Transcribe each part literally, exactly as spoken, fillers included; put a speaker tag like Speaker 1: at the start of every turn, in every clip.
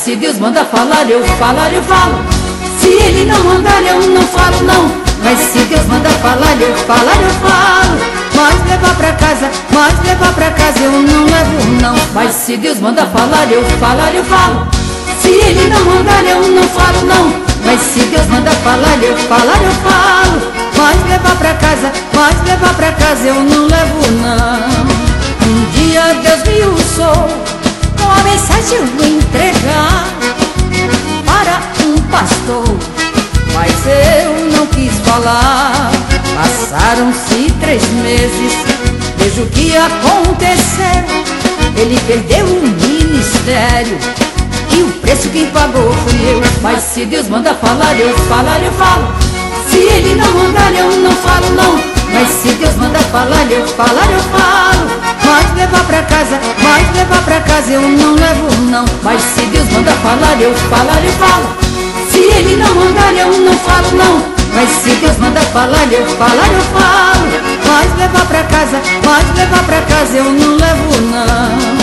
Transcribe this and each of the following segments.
Speaker 1: se Deus manda falar, eu falar, eu falo. Se Ele não mandar, eu não falo não. Mas se Deus manda falar, eu falar, eu falo. Mas levar pra casa, mas levar pra casa eu não levo não. Mas se Deus manda falar, eu falar, eu falo. Se Ele não mandar, eu não falo não. Mas se Deus manda falar, eu falar, eu falo. Mas levar pra casa, mas levar pra casa eu não levo não. Um dia Deus me usou com a mensagem eu vou entregar para um pastor, mas eu não quis falar. Passaram-se três meses, vejo o que aconteceu. Ele perdeu o ministério e o preço quem pagou fui eu. Mas se Deus manda falar, eu falar, eu falo. Se Ele não mandar, eu não falo não. Mas se Deus manda falar, eu falar, eu falo. Mas levar pra casa, mas levar pra casa eu não levo não. Mas se Deus manda falar, eu falar, eu falo. Se Ele não mandar, eu não falo não. Mas se Deus manda falar, eu falar, eu falo. Mas levar pra casa, mas levar pra casa eu não levo não.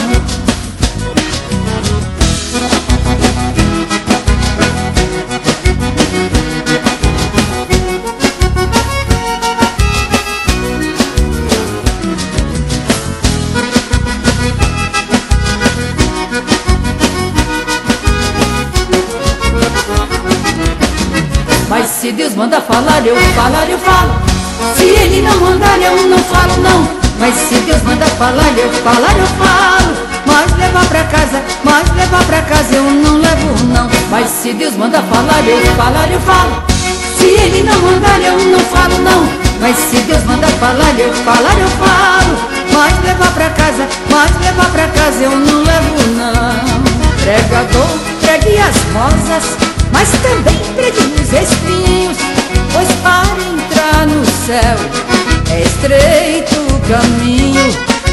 Speaker 1: Mas se Deus manda falar, eu falar, eu falo. Se Ele não mandar, eu não falo não. Mas se Deus manda falar, eu falar, eu falo. Mas levar pra casa, mas levar pra casa eu não levo não. Mas se Deus manda falar, eu falar, eu falo. Se Ele não mandar, eu não falo não. Mas se Deus manda falar, eu falar, eu falo. Mas levar pra casa, mas levar pra casa eu não levo não. Pregador, pregue as rosas, mas também pregue os espinhos, pois para entrar no céu é estreito o caminho.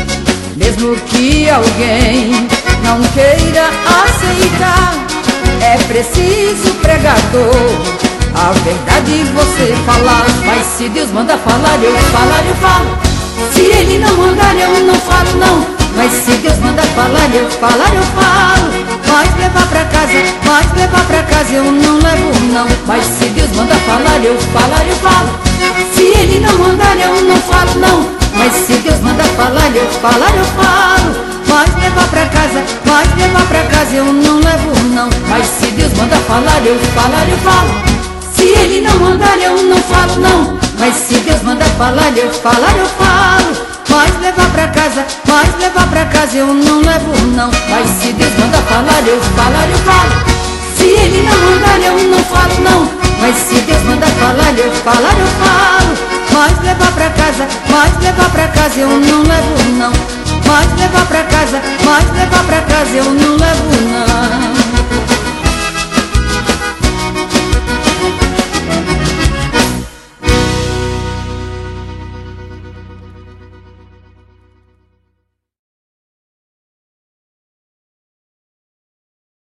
Speaker 1: Mesmo que alguém não queira aceitar, é preciso, pregador, a verdade você falar. Mas se Deus manda falar, eu falar, eu falo. Se Ele não mandar, eu não falo não. Mas se Deus manda falar, eu falar, eu falo. Mas levar pra casa, mas levar pra casa eu não levo não. Mas se Deus manda falar, eu falar, eu falo. Se Ele não mandar, eu não falo não. Mas se Deus manda falar, eu falar, eu falo. Mas levar pra casa, mas levar pra casa eu não levo não. Mas se Deus manda falar, eu falar, eu falo. Se Ele não mandar, eu não falo não. Mas se Deus manda falar, eu falar, eu falo. Mas levar pra casa, mas levar pra casa eu não levo não. Mas se Deus manda falar, eu falar, eu falo. Se Ele não mandar, eu não falo não. Mas se Deus manda falar, eu falar, eu falo. Mas levar pra casa, mas levar pra casa eu não levo não. Mas levar pra casa, mas levar pra casa eu não levo não.